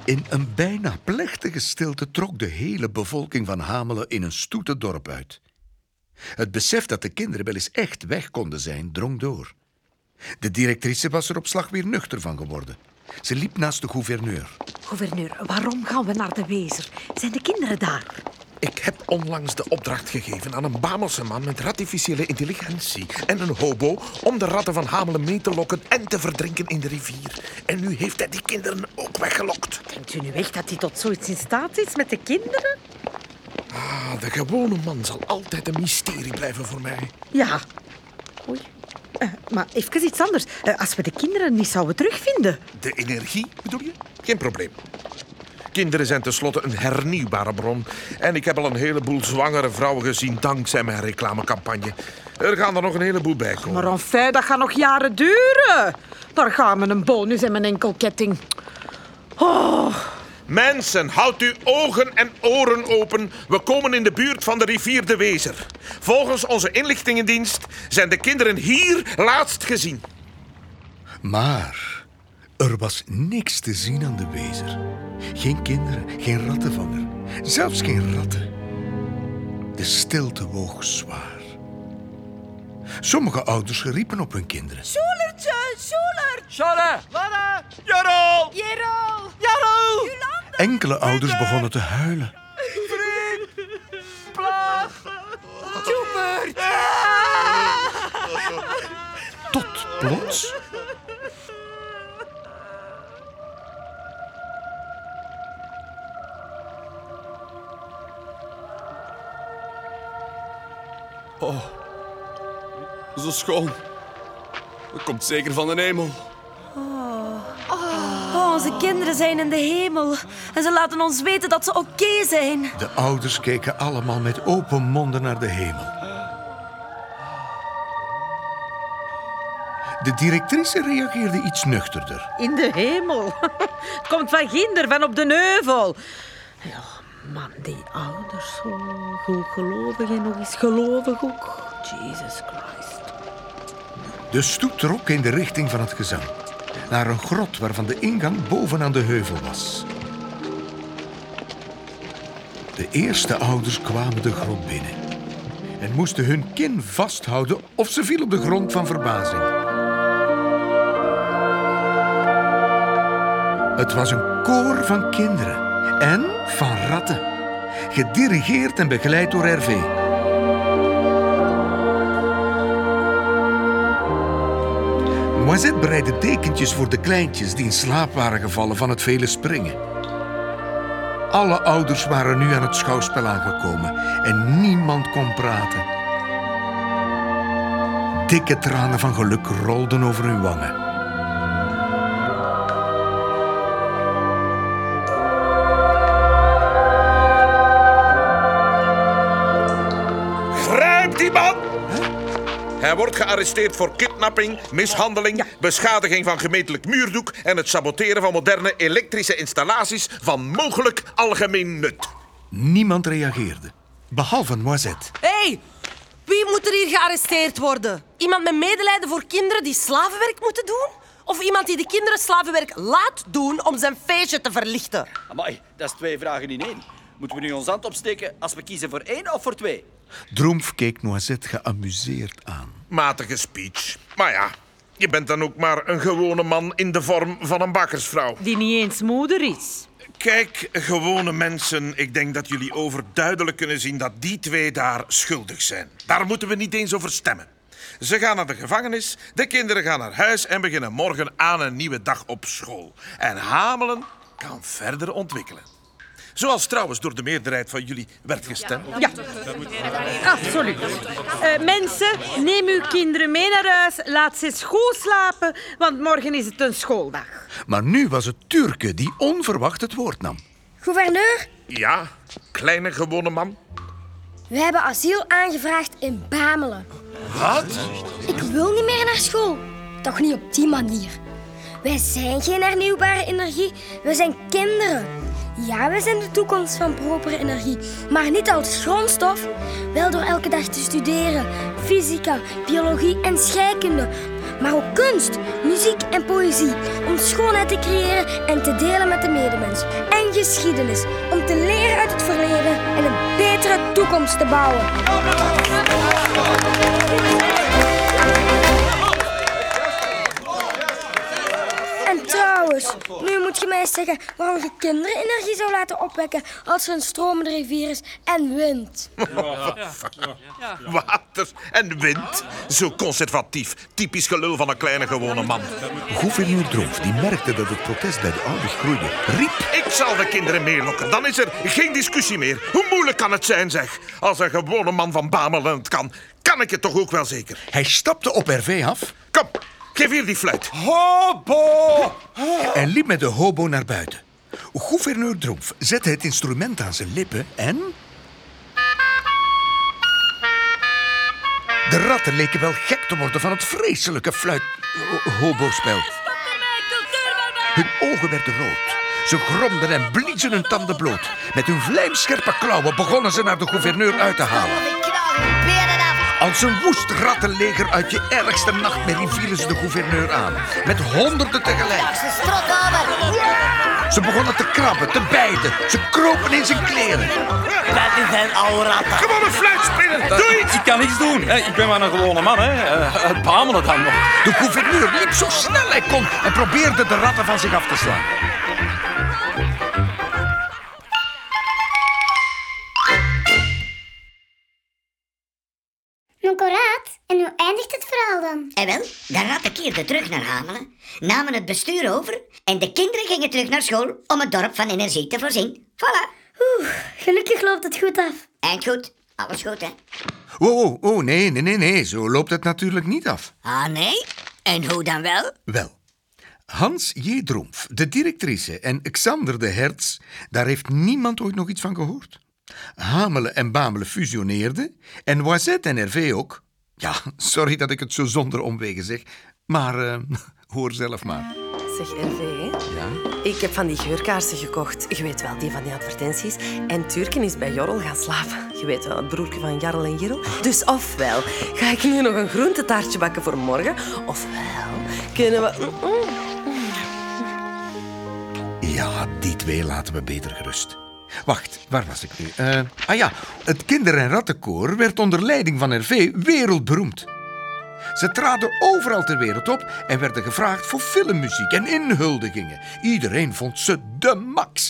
In een bijna plechtige stilte trok de hele bevolking van Hamelen in een stoete dorp uit. Het besef dat de kinderen wel eens echt weg konden zijn, drong door. De directrice was er op slag weer nuchter van geworden. Ze liep naast de gouverneur. Gouverneur, waarom gaan we naar de Wezer? Zijn de kinderen daar? Ik heb onlangs de opdracht gegeven aan een Bamelse man met artificiële intelligentie en een hobo om de ratten van Hamelen mee te lokken en te verdrinken in de rivier. En nu heeft hij die kinderen ook weggelokt. Denkt u nu echt dat hij tot zoiets in staat is met de kinderen? De gewone man zal altijd een mysterie blijven voor mij. Ja. Oei. Maar even iets anders. Als we de kinderen niet zouden terugvinden. De energie, bedoel je? Geen probleem. Kinderen zijn tenslotte een hernieuwbare bron. En ik heb al een heleboel zwangere vrouwen gezien dankzij mijn reclamecampagne. Er gaan er nog een heleboel bij komen. Maar enfin, dat gaat nog jaren duren. Daar gaan we een bonus en mijn enkelketting. Oh. Mensen, houd uw ogen en oren open. We komen in de buurt van de rivier de Wezer. Volgens onze inlichtingendienst zijn de kinderen hier laatst gezien. Maar er was niks te zien aan de Wezer. Geen kinderen, geen rattenvanger. Zelfs geen ratten. De stilte woog zwaar. Sommige ouders riepen op hun kinderen. Soelertje, Soelert! Charle! Lara! Jarol! Jero! Jarol! Jolanda! Enkele ouders begonnen te huilen. Vriend! Plaag! Joepert! Tot plots... Oh, zo schoon. Dat komt zeker van de hemel. Oh, onze kinderen zijn in de hemel. En ze laten ons weten dat ze oké zijn. De ouders keken allemaal met open monden naar de hemel. De directrice reageerde iets nuchterder. In de hemel. Het komt van ginder, van op de neuvel. Ja, man, die ouders zo goed gelovig en nog eens gelovig ook. Jesus Christ. De stoet trok in de richting van het gezang. Naar een grot waarvan de ingang bovenaan de heuvel was. De eerste ouders kwamen de grot binnen. En moesten hun kin vasthouden of ze viel op de grond van verbazing. Het was een koor van kinderen en van ratten. Gedirigeerd en begeleid door Hervé. Moisette bereidde dekentjes voor de kleintjes die in slaap waren gevallen van het vele springen. Alle ouders waren nu aan het schouwspel aangekomen en niemand kon praten. Dikke tranen van geluk rolden over hun wangen. Grijp die man! Hij wordt gearresteerd voor kidnapping, mishandeling, beschadiging van gemeentelijk muurdoek en het saboteren van moderne elektrische installaties van mogelijk algemeen nut. Niemand reageerde, behalve Moisette. Hé, wie moet er hier gearresteerd worden? Iemand met medelijden voor kinderen die slavenwerk moeten doen? Of iemand die de kinderen slavenwerk laat doen om zijn feestje te verlichten? Amai, dat is 2 vragen in 1. Moeten we nu ons hand opsteken als we kiezen voor 1 of voor 2? Droomf keek Noisette geamuseerd aan. Matige speech. Maar ja, je bent dan ook maar een gewone man in de vorm van een bakkersvrouw. Die niet eens moeder is. Kijk, gewone mensen, ik denk dat jullie overduidelijk kunnen zien dat die 2 daar schuldig zijn. Daar moeten we niet eens over stemmen. Ze gaan naar de gevangenis, de kinderen gaan naar huis en beginnen morgen aan een nieuwe dag op school. En Hamelen kan verder ontwikkelen. Zoals trouwens door de meerderheid van jullie werd gestemd. Ja, absoluut. Mensen, neem uw kinderen mee naar huis. Laat ze eens goed slapen, want morgen is het een schooldag. Maar nu was het Turke die onverwacht het woord nam. Gouverneur, Ja, kleine gewone man. we hebben asiel aangevraagd in Bamelen. Wat? Ik wil niet meer naar school. Toch niet op die manier. Wij zijn geen hernieuwbare energie, we zijn kinderen. Ja, wij zijn de toekomst van propere energie, maar niet als grondstof. Wel door elke dag te studeren, fysica, biologie en scheikunde. Maar ook kunst, muziek en poëzie. Om schoonheid te creëren en te delen met de medemens. En geschiedenis. Om te leren uit het verleden en een betere toekomst te bouwen. En trouwens, nu moet je mij zeggen waarom je kinderen energie zou laten opwekken als er een stromende rivier is en wind. Water en wind. Zo conservatief. Typisch gelul van een kleine gewone man. Gouverneur Droomf, die merkte dat het protest bij de ouders groeide, riep: Ik zal de kinderen meelokken. Dan is er geen discussie meer. Hoe moeilijk kan het zijn, zeg? Als een gewone man van Bamelen het kan ik het toch ook wel zeker? Hij stapte op Hervé af Kom, geef hier die fluit. Hobo! en liep met de hobo naar buiten. Gouverneur Droomf zette het instrument aan zijn lippen en... De ratten leken wel gek te worden van het vreselijke hobospel. Hun ogen werden rood. Ze gromden en bliezen hun tanden bloot. Met hun vlijmscherpe klauwen begonnen ze naar de gouverneur uit te halen. Als een woest rattenleger uit je ergste nachtmerrie vielen ze de gouverneur aan. Met honderden tegelijk. Ze begonnen te krabben, te bijten. Ze kropen in zijn kleren. Dat zijn oude ratten. Gewoon een fluit spelen. Doe iets. Ik kan niks doen. Ik ben maar een gewone man. Het Bamelen dan nog. De gouverneur liep zo snel hij kon en probeerde de ratten van zich af te slaan. Raad, en hoe eindigt het verhaal dan? En wel, de ratten keerden terug naar Hamelen, namen het bestuur over en de kinderen gingen terug naar school om het dorp van energie te voorzien. Voilà. Gelukkig loopt het goed af. Eind goed. Alles goed, hè? Oh, nee, zo loopt het natuurlijk niet af. Ah, nee? En hoe dan wel? Wel, Hans J. Droomf, de directrice en Xander de Hertz, daar heeft niemand ooit nog iets van gehoord. Hamelen en Bamelen fusioneerden en Oisette en Hervé ook. Ja, sorry dat ik het zo zonder omwegen zeg, maar hoor zelf maar. Zeg, Hervé, Ja? ik heb van die geurkaarsen gekocht. Je weet wel, die van die advertenties. En Turken is bij Jorrel gaan slapen. Je weet wel, het broertje van Jarl en Jirrel. Dus ofwel ga ik nu nog een groentetaartje bakken voor morgen, ofwel kunnen we... Ja, die twee laten we beter gerust. Wacht, waar was ik nu? Het kinder- en rattenkoor werd onder leiding van Hervé wereldberoemd. Ze traden overal ter wereld op en werden gevraagd voor filmmuziek en inhuldigingen. Iedereen vond ze de max.